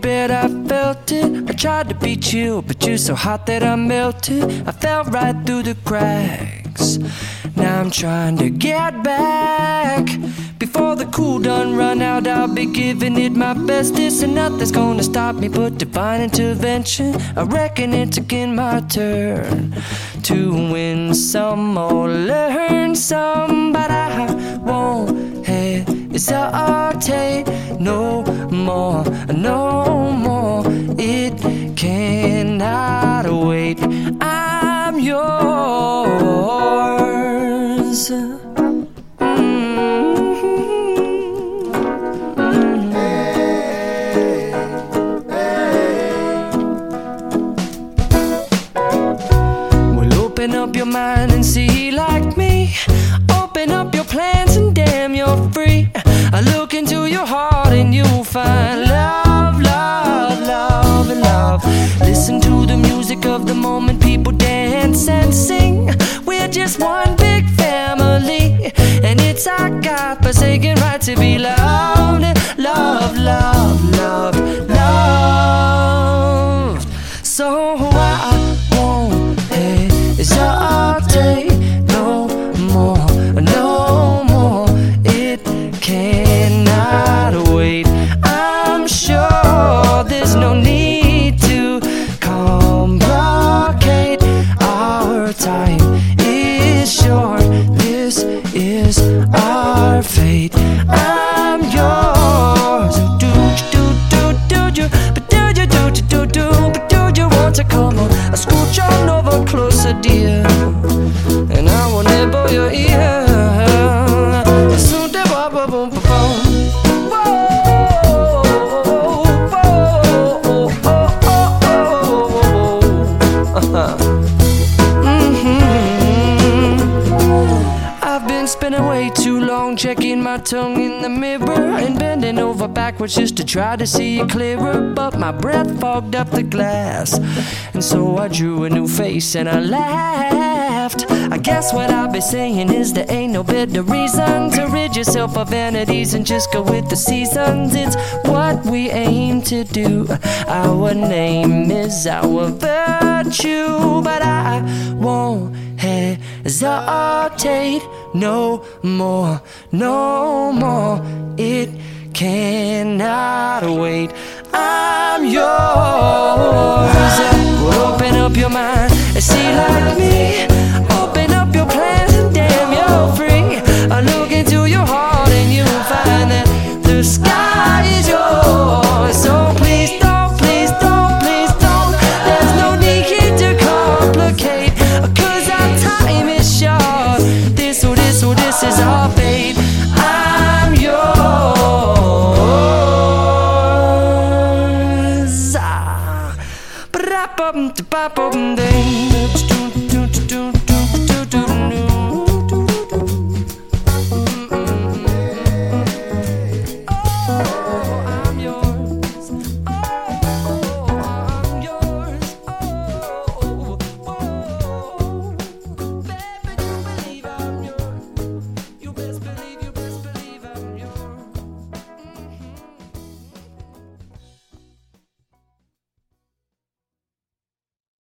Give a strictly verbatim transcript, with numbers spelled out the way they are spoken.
bet I felt it. I tried to be chill, but you're so hot that I melted. I fell right through the cracks. Now I'm trying to get back. Before the cool done run out, I'll be giving it my bestest, and nothing's gonna stop me but divine intervention. I reckon it's again my turn to win some or learn some, but I won't hesitate no more, no more. It cannot wait. I'm yours. Open up your mind and see like me. Open up your plans and damn, you're free. I look into your heart and you'll find love, love, love, and love. Listen to the music of the moment, people dance and sing. We're just one big family, and it's our God-forsaken right to be loved. Love, love, love, love. So I won't hesitate no more, no more. It cannot wait. I'm sure there's no need to complicate. Our time is short. This is our fate. I'm yours. Do do do do do, but do you do do do do, but do you want to come on? I scooch on over closer, dear, and I will nibble your ear. Soon de ba ba boom ba boom. Whoa, whoa, oh, oh, oh, oh. Mm-hmm. I've been spending way too long checking my tongue in the mirror and bending over backwards just to try to see it clearer, but my breath fogged up the glass, and so I drew a new face and I laughed. I guess what I'll be saying is there ain't no better reason to rid yourself of vanities and just go with the seasons. It's what we aim to do. Our name is our virtue, but I won't hesitate no more, no more. It cannot wait. I'm yours. Well, open up your mind and see like me. Open up your plans and damn, you're free. I look into your heart and you'll find that the sky is yours. So please don't, please don't, please don't. There's no need here to complicate, 'cause our time is short. This or this or this is our fate. I'm yours. Ah, ba-da-bum-da-ba-bum-ding.